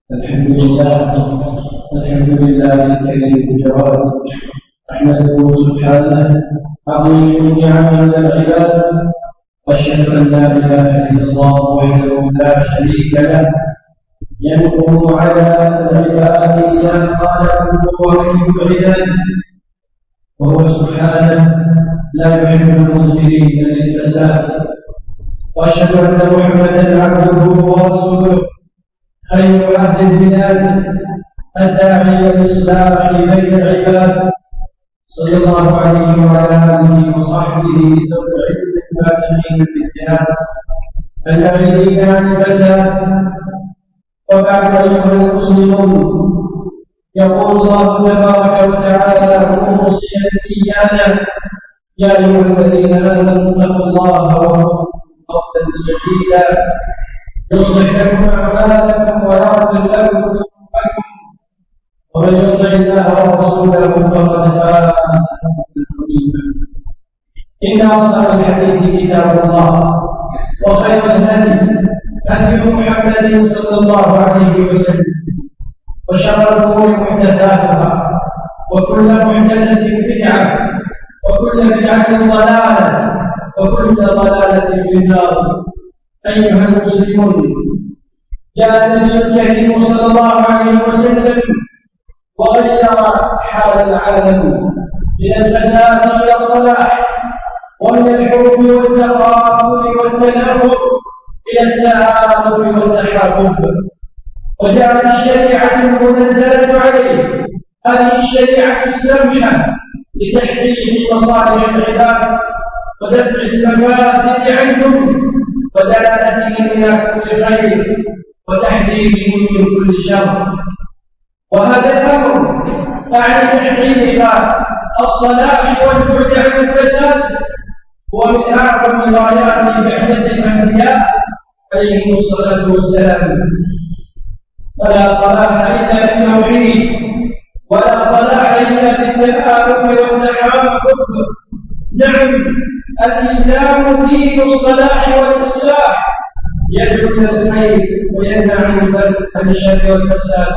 الحمد لله الكريم الجواد، أحمده سبحانه عظيم النعم على العباد، وأشهد أن لا إله إلا الله وحده لا شريك له، ينقم على العباد إذا خالفه ومن وهو سبحانه لا يحب المظهرين للفساد. وأشهد أن محمدا عبده ورسوله خير أهل البلاد الداعي للإصلاح بين العباد، صلى الله عليه وعلى آله وصحبه ذوي العلم الفاتحين في الجهاد البعيدين عن الفساد. وبعد أيها المسلمون، يقول الله تبارك وتعالى موصيا إيانا: يا أيها الذين آمنوا اتقوا الله وقولوا قولا سديدا يصلح لكم أعمالكم ويغفر لكم ذنوبكم، ومن يطع الله ورسوله فقد فاز فوزا عظيما. إن أصدق الحديث كتاب الله، وخير الهدي محمد صلى الله عليه وسلم، وشر الأمور محدثاتها، وكل محدثة بدعة، وكل بدعة ضلالة، وكل ضلالة في النار. أيها المسلمون، جاء النبي الكريم صلى الله عليه وسلم وغير حال العالم من الفساد إلى الصلاح، ومن الحب والتقاتل والتنافر إلى التعاطف والتحابب، وجعل الشريعة المنزلة عليه هذه الشريعة السمحة لتحقيق مصالح العباد ودفع المفاسد عنهم ودلالتهم إلى كل خير وتحذيرهم من كل شر. وهذا الأمر أعني تحقيق الصلاح والبعد عن الفساد هو من أعظم غايات بعثة الأنبياء عليهم الصلاة والسلام. فلا صلاح إلا بالتوحيد، ولا صلاح إلا بالتآلف والتحابب. نعم، الإسلام دين الصلاح والإصلاح، يدعو إلى الخير وينهى عن الشر والفساد.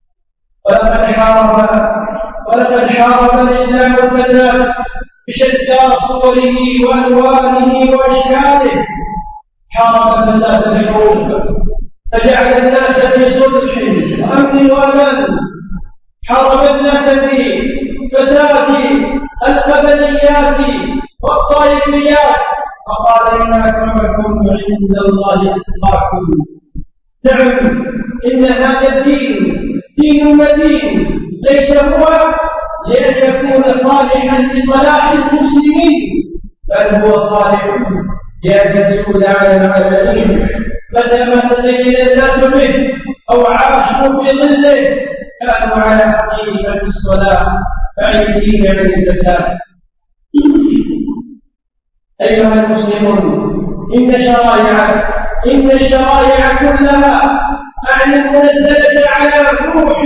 ولقد حارب الإسلام الفساد بشتى صوره وألوانه وأشكاله. حارب فساد الحروب فجعل الناس في صلح وأمن وأمان، حارب الناس في فساد القبليات والطائفيات، فقال: إن أكرمكم عند الله أتقاكم. نعم، إن هذا الدين دين متين، ليس هو لأن يكون صالحا لصلاح المسلمين، بل هو صالح لأن يسود على العالمين. متى ما تزين الناس به أو عاشوا في ظله كانوا على حقيقة الصلاة بعيدين عن الفساد. أيها المسلمون، إن الشرائع كلها أعني منزلة على نوح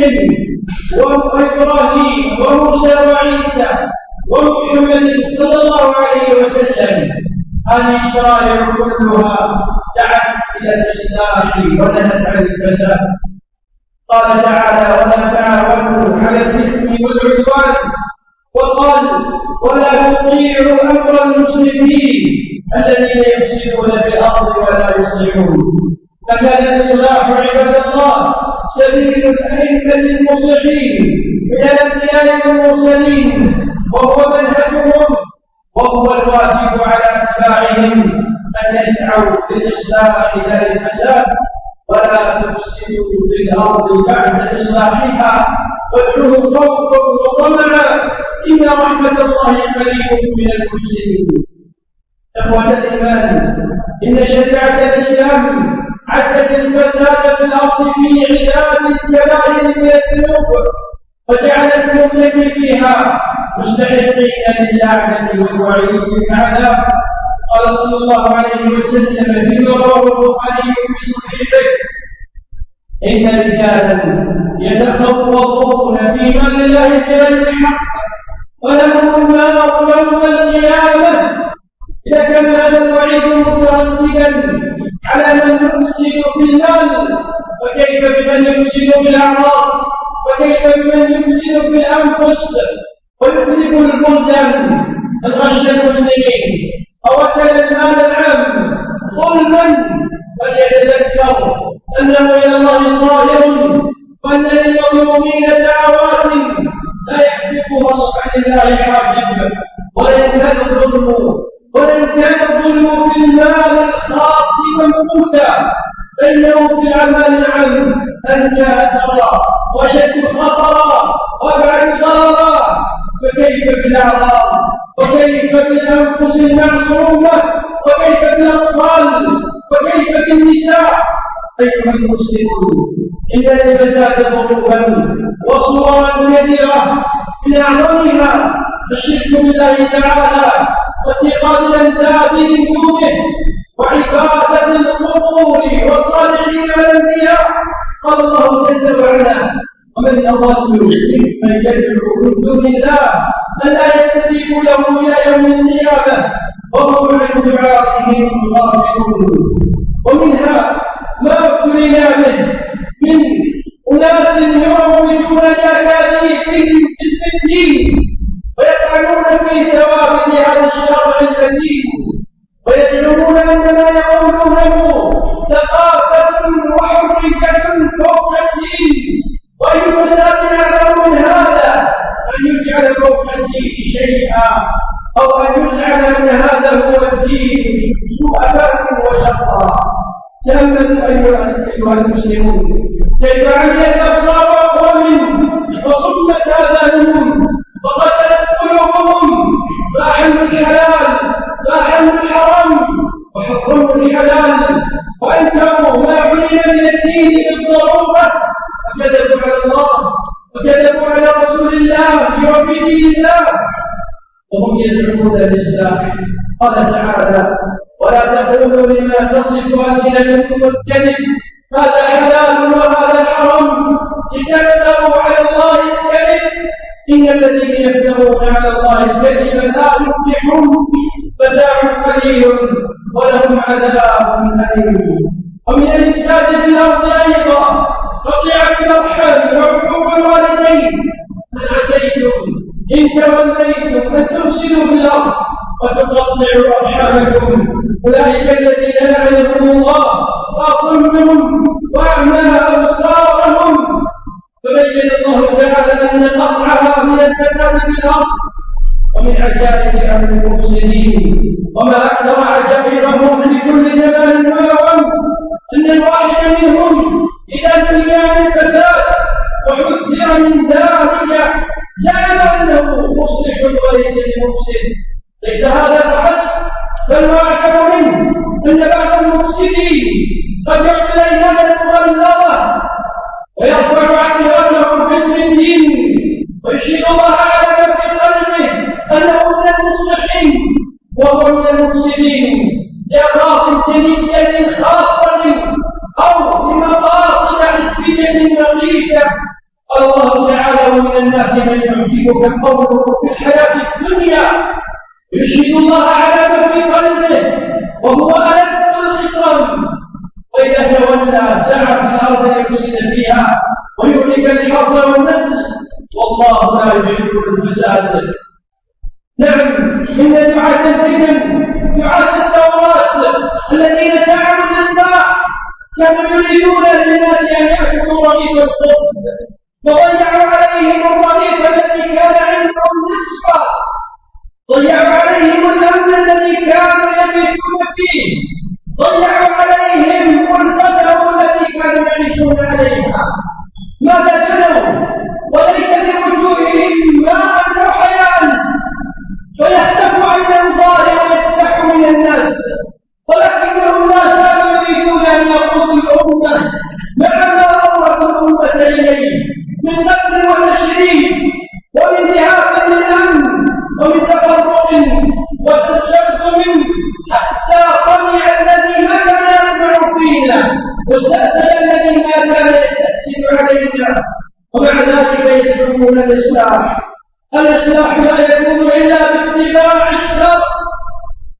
وإبراهيم وموسى وعيسى ومحمد صلى الله عليه وسلم، هذه الشرائع كلها دعت إلى الإصلاح ونهت عن الفساد. قال تعالى: ولا تعاونوا على الإثم والعدوان، وقال: ولا تطيعوا أمر المسرفين الذين يفسدون في الأرض ولا يصلحون. فكان الإصلاح عباد الله سبيل الأئمة المصلحين من الأنبياء والمرسلين، وهو منهجهم، وهو الواجب على أتباعهم أن يسعوا للإصلاح لا للفساد، ولا تفسدوا في الأرض بعد إصلاحها، وادعوه خوفا وطمعا، إن رحمة الله قريب من المحسنين. إخوة الإيمان، إن شريعة الإسلام عدت الفساد في الأرض في عداد الكبائر من الذنوب، وجعلت المذنب فيها مستحقين للعنة والوعيد بالعذاب. قال صلى الله عليه وسلم فيما رواه البخاري في صحيحه: إن رجالا يتخوضون في مال الله بغير الحق ولهم النار يوم القيامة. إذا كان هذا الوعيد مترددا على من يفسد في المال فكيف بمن يفسد بالأعراض؟ وكيف بمن يفسد بالأنفس ويتلف البلدان من غش المسلمين أو أكل المال العام ظلما؟ فليتذكر أنه إلى الله صائر، وأن للمظلومين دعوات لا يحجبها عن الله حاجب. ولئن كان الظلم في المال الخاص ممقوتا فإنه في العمل العام أنكى أثرا وشد خطرا وأبعد ضررا. فكيف بالأعراض؟ وكيف بالأنفس المعصومة؟ وكيف بالأطفال؟ وكيف بالنساء؟ أيها المسلمون، إن للفساد ظروفا وصورا كثيرة، من أعظمها الشرك بالله تعالى واتخاذ الأنداد من دونه وعبادة القبور والصالحين والأنبياء. قال الله جل وعلا: ومن أضل ممن يدعو من دون الله من لا يستجيب له إلى يوم القيامة وهم عن دعائهم غافلون. ومنها ما ابتلينا به من أناس يروجون لأكاذيبهم باسم الدين ويطعنون في ثوابت هذا الشرع المتين، ويزعمون أن ما يقولونه ثقافة وحركة فوق الدين، وأي فساد أعظم من هذا أن يجعل فوق الدين شيئا، أو أن يزعم أن هذا هو الدين سوء فهم وشرا. تأملوا أيها المسلمون كيف عميت أبصار أقوام وصمت آذانهم وقتلت قلوبهم، فأحلوا الحلال فأحلوا الحرام وحرموا الحلال وأنكروا ما علم من الدين بالضرورة، وكذبوا على الله وكذبوا على رسول الله وبدين الله وهم يزعمون الإصلاح. قال تعالى: ولا تقولوا لما تصف ألسنتكم الكذب هذا حلال وهذا حرام لتفتروا على الله الكذب إن الذين يفترون على الله الكذب لا يفلحون متاع قليل ولهم عذاب أليم. ومن الإفساد في الأرض أيضا قطيعة الأرحام وعقوق الوالدين. هل عسيتم إن توليتم أن تفسدوا في الأرض وتقطعوا أرحامكم؟ أولئك الذين لعنهم الله فأصمهم وأعمى أبصارهم. فبين الله تعالى أن قطعها من الفساد في الأرض. ومن عجائب أهل المفسدين وما أكثر عجائبهم في كل زمان ويوم أن الواحد منهم إذا نهي عن الفساد وحذر من ذلك زعم أنه مصلح وليس بمفسد. ليس هذا فحسب، بل وأعجب منه أن بعض المفسدين قد يعمل إلى المغلظة ويرفع عقيدته باسم الدين ويشهد الله على ما في قلبه أنه من المصلحين وهو من المفسدين لأغراض دينية خاصة أو لمقاصد حزبية بغيثة. قال الله تعالى: ومن الناس من يعجبك قوله في الحياة الدنيا يشهد الله على ما في قلبه وهو ألد الخصام، وإذا تولى سعى في الأرض ليفسد فيها ويهلك الحرث والنسل والله لا يحب الفساد. نعم، إن دعاة الفتن دعاة الثورات الذين سعوا الإصلاح كانوا يريدون للناس أن يأكلوا رغيف الخبز وضيعوا عليهم الرغيف الذي كان عندهم نصفا، ضيعوا عليهم الأمن الذي كانوا يبيتون فيه، ضيعوا عليهم غرفتهم التي كانوا يعيشون عليها. ماذا كانوا؟ وليس لوجوههم ماء أو حياة فيختفوا عن الأنظار ويستحوا من الناس، ولكنهم ما كانوا يريدون أن يقودوا الأمة مع ما أورثوا الأمة إليه من قتل وتشريد ومن ذهاب للأمن ومن تفرق وتشتم حتى طمع الذي ما كان يطمع فينا واستأسل الذي ما كان يستأسل علينا، ومع ذلك يدعون الإصلاح. الإصلاح لا يكون إلا باتباع الشرع،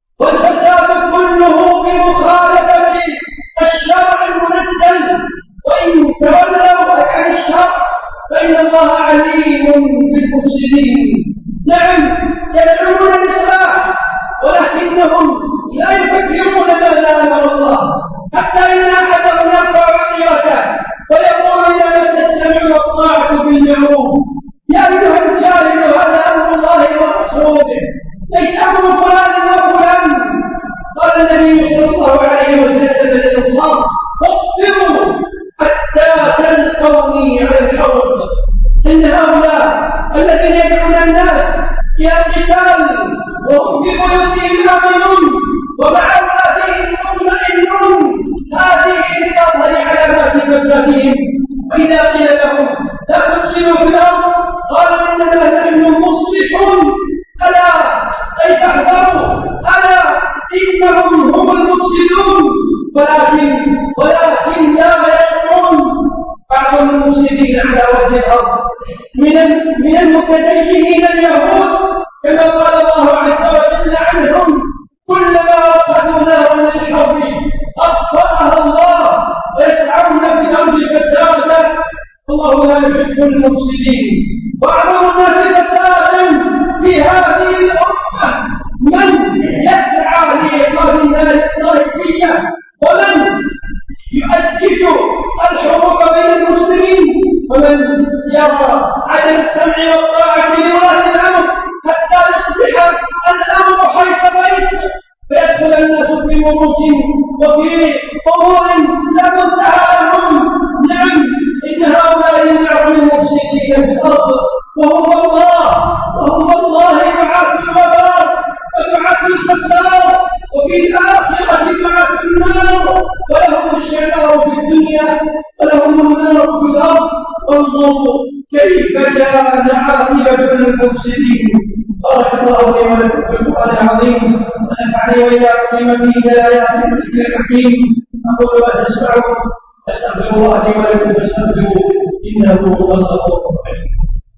والفساد كله في مخالفة الشرع المنزل وإن تولوا عن الشر فإن الله عليم بالمفسدين. نعم يدعون الإصلاح ولكنهم لا يفكرون ماذا أمر الله، حتى إن أحدهم يرفع عقيرته ويقول إنما تستمع والطاعة بالمعروف. يا أيها الجاهل هذا أمر الله ورسوله ليس أمر فلان وفلان. قال النبي صلى الله عليه وسلم للأنصار واصبروا حتى تلقوني على الحوض. إن هؤلاء الذين يدعون الناس إلى القتال وهم في بيوتهم آمنون ومعافاتهم مطمئنون، هذه من أظهر علامات فسادهم. وإذا قيل لهم لا تفسدوا في الأرض قالوا إنما نحن مصلحون. ألا أي فاحذروا، ألا إنهم هم المفسدون ولكن لا يشعرون. بعض المفسدين على وجه الأرض من المتدينين اليهود كما قال الله عز وجل عنهم كلما أخذوا نارا للحرب أطفأها الله ويسعون في الأرض فسادا الله لا يحب المفسدين. وأعظم الناس فسادا في هذه الأمة من يسعى لإيقاظ النار الطائفية ومن يؤجج الحروب بين المسلمين ومن يرى عدم السمع والطاعة لولاة الأمر حتى يصبح الأمر حيث بيت فيدخل الناس في مروج وفي أمور لا منتهى لهم. نعم إن هؤلاء من أعظم المفسدين في الأرض وهم الله دعاة الوباء ودعاة الفساد وفي الآخرة دعاة النار، ولهم الشعار في الدنيا ولهم النار في الأرض. انظروا كيف كان عاقبة المفسدين. بارك الله لي ولكم في القرآن العظيم ونفعني وإياكم بما فيه من الآيات والذكر الحكيم. أقول ما تسمعون أستغفر الله لي ولكم فاستغفروه إنه هو الغفور الرحيم.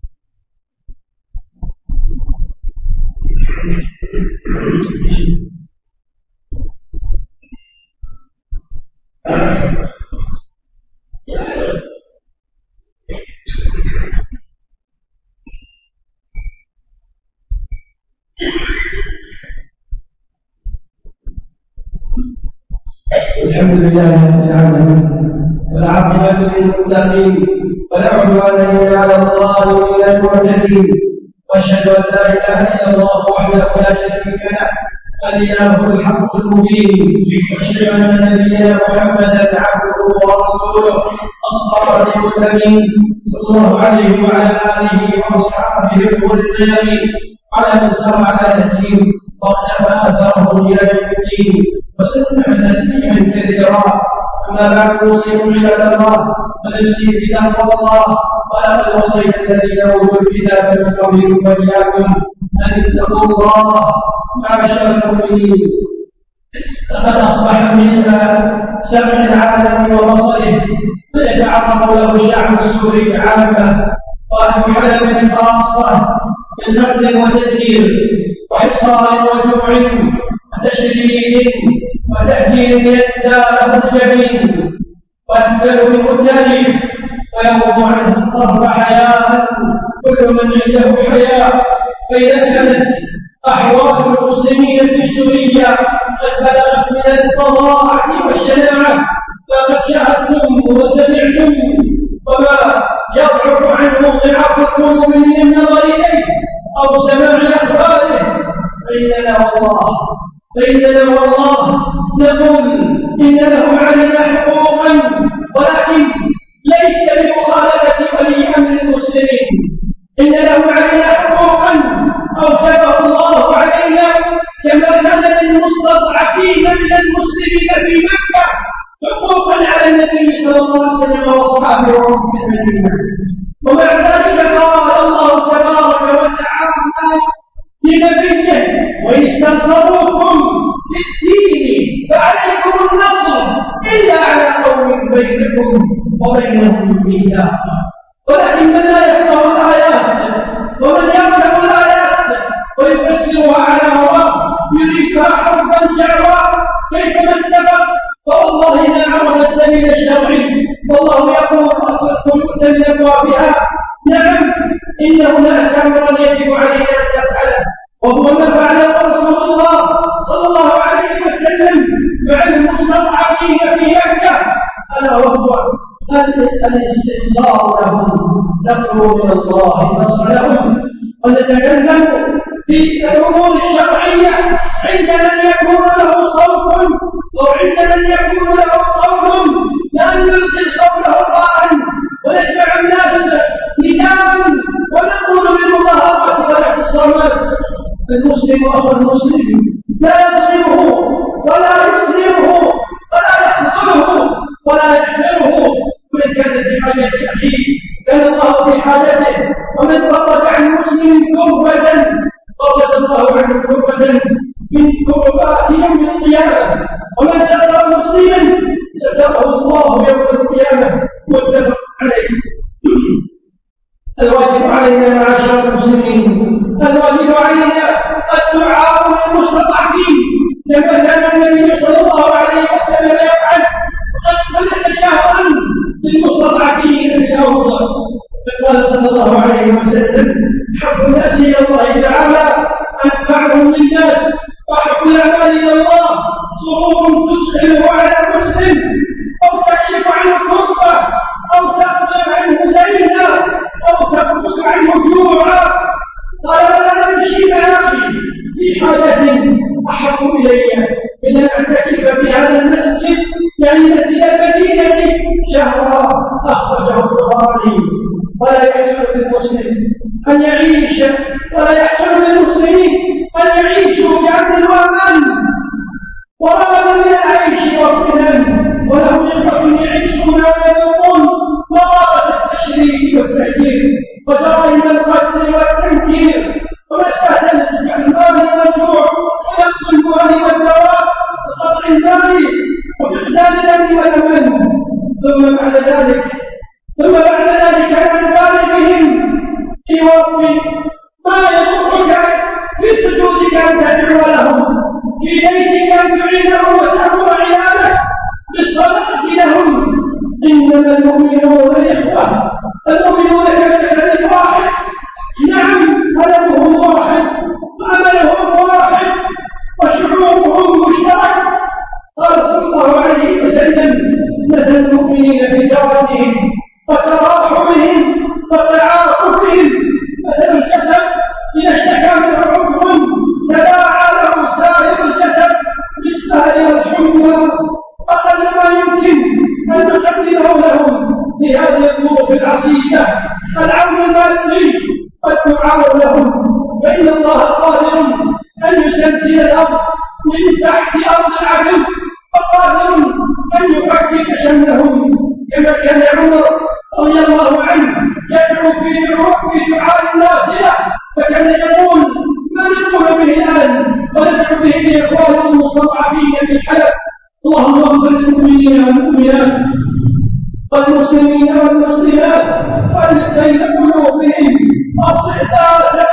الحمد لله رب العالمين والعاقبة للمتقين ولا عدوان إلا على المعتدين، وأشهد أن لا إله إلا الله وحده لا شريك له الإله الحق المبين، وأشهد أن نبينا محمدا عبده ورسوله الصادق الأمين صلى الله عليه وعلى آله وأصحابه الغر الميامين على من سار على نهجهم واقتفى أثرهم إلى يوم الدين وسلم تسليما كثيرا. أما بعد أوصيكم عباد الله ونفسي بتقوى الله، ولقد وصيت الذين أوتوا الكتاب من قبلكم وإياكم أن اتقوا الله معاشر المؤمنين. لقد أصبح من سمع العالم وبصره فيتعرض له الشعب السوري عامة والمحلمة خاصة من نقد وتدبير وإبصار وجوع وتشريد وتأجيل يدى له الجبين وأكبر من قتاله ويغض عنه الطرف حياة كل من عنده حياة. فإذا كانت أحوال المسلمين في سوريا قد بلغت من الفظاعة والشناعة فقد شاهدتم وسمعتم وما يضعف عنه ضعاف القلوب من النظر إليه أو سماع أخباره. فإننا والله نقول إن له علينا حقوقا، ولكن ليس بمخالفة ولي أمر المسلمين. إن له علينا حقوقا أوجبه الله علينا كما كان للمستضعفين من المسلمين في مكة حقوقا على النبي صلى الله عليه وسلم وأصحابه في المدينة. ومع ذلك قال الله تبارك وتعالى لنبيه وإن استنصروكم في الدين فعليكم النصر إلا على قوم بينكم وبينهم ميثاق. ولكن من لا يفقه الآيات ومن يقرأ الآيات ويفسرها على هواه يريدها حرفا شعرا كيفما اتفق فوالله ما عرف السبيل الشرعي والله أبوابها. نعم، إن هناك أمرا يجب علينا أن نفعله، وهو ما فعله رسول الله صلى الله عليه وسلم مع المستضعفين في مكة، ألا وهو الاستنصار لهم، نطلب من الله النصر لهم، ونتكلم في الأمور الشرعية عند من يكون له صوت أو عند من يكون له قول، لا نلقي قوله راء ونجمع الناس نداء ونقول بالمظاهرات والاعتصامات. المسلم أخو المسلم لا يظلمه ولا يسلمه ولا يحضره ولا يحمله. ومن كان في حاجة أخيه كان الله في حاجته، ومن فرج عن مسلم كربة فرج الله عنه كربة من كربات يوم القيامة، ومن ستر مسلما ستره الله يوم القيامة، متفق عليه. الواجب علينا معاشر المسلمين، الواجب علينا الدعاء للمستضعفين كما كان النبي صلى الله عليه وسلم يفعل، وقد خلق شهرا للمستضعفين في الأرض. فقال صلى الله عليه وسلم: حب الناس إلى الله تعالى أنفعهم للناس، وحب الأعمال إلى الله سرور تدخله على مسلم، أو تكشف عنه كربة، أو تقضي عنه دينا، أو تقضي عنه جوعا. قال: ولا نمشي معك في حاجة أحب إلي من أن أعتكف في هذا المسجد، يعني مسجد المدينة، شهرا. أخرجه البخاري. ولا يحسن بالمسلم أن يعيش، ولا يحسن بالمسلمين أن يعيشوا بأمن وأمان ورغبا من العيش والغنى، ولهم إخوة يعيشون ويذوقون مغارة التشريد والتهجير وجرائم القتل والتنكير ومشاهدة المال والجوع ونقص المال والدواء وقطع المال وفقدان الأمن والأمان. ثم بعد ذلك الأنفال بهم في وقت ما يضرك في سجودك أن تدعو لهم، في بيتك أن تعينهم وتأمر عيالك بالصدقة لهم. إنما المؤمنون إخوة، المؤمنون كجسد واحد. نعم، قلبهم واحد وعملهم واحد وشعورهم مشترك. قال صلى الله عليه وسلم: مثل المؤمنين في توادهم وتراحمهم وتعاطفهم مثل الجسد إذا اشتكى من عضو تداعى له سائر الجسد بالسهر والحمى. أقل ما يمكن أن نقدمه لهم في هذه الظروف العصيبة العون المادي والدعاء لهم، فإن الله قادر أن يزلزل الأرض من تحت أرض العدو، وقادر أن يفكك شملهم، كما كان عمر رضي الله عنه يدعو في دعاء النافلة، فكان يقول: ما نقول به الآن وندعو به لإخوان المستضعفين في الحلب. اللهم اغفر للمؤمنين والمؤمنات والمسلمين والمسلمات والف بين قلوبهم واصلح ذات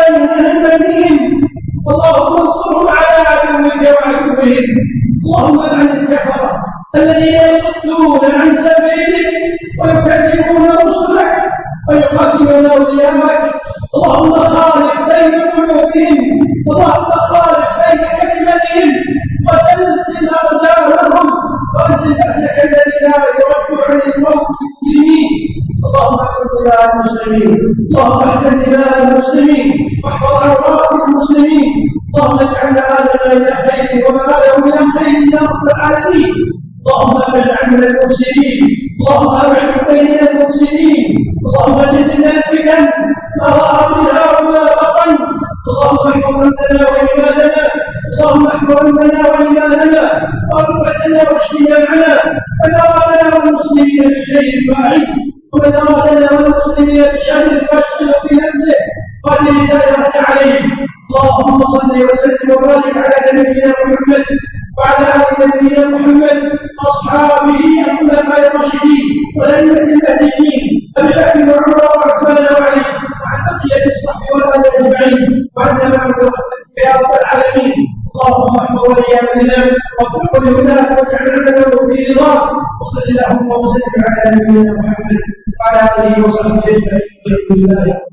بينهم، اللهم انصرهم على عدوك وعدوهم. اللهم لعن الكفرة الذين يصدون عن سبيلك ويكذبون رسلك ويقاتلون أولياءك. اللهم خالف بين قلوبهم، اللهم خالف بين كلمتهم وسلسل أقدامهم وأنزل بأسك الذي لا يرد عن الموت المسلمين. اللهم احفظ دماء المسلمين، اللهم احفظ دماء المسلمين واحفظ عورات المسلمين. اللهم اجعلنا آلنا إلى خير ومآلهم إلى خير يا رب العالمين. اللهم ابعد عنا المفسدين، اللهم ابعد بيننا المفسدين، اللهم جدنا الفتن ما ظهر منها وما بطن. اللهم احفظ امننا وايماننا، اللهم احفظ امننا وايماننا ورفعتنا واجتماعنا. من ارادنا والمسلمين بشيء فاعل، ومن ارادنا والمسلمين بشر فاشغل في نفسه قل الهدايه عليه. اللهم صل وسلم وبارك على نبينا محمد وعلى ال نبينا محمد واصحابه الخلفاء الراشدين والائمه المهديين ابي بكر وعمر وعثمان وعلي وعن بقيه الصحب والال اجمعين وعنا معهم يا رب العالمين. اللهم احفظ ولي امرنا واتق بهداه واجعل عمله في رضاك. وصل اللهم وسلم على نبينا محمد وعلى آله وصحبه أجمعين.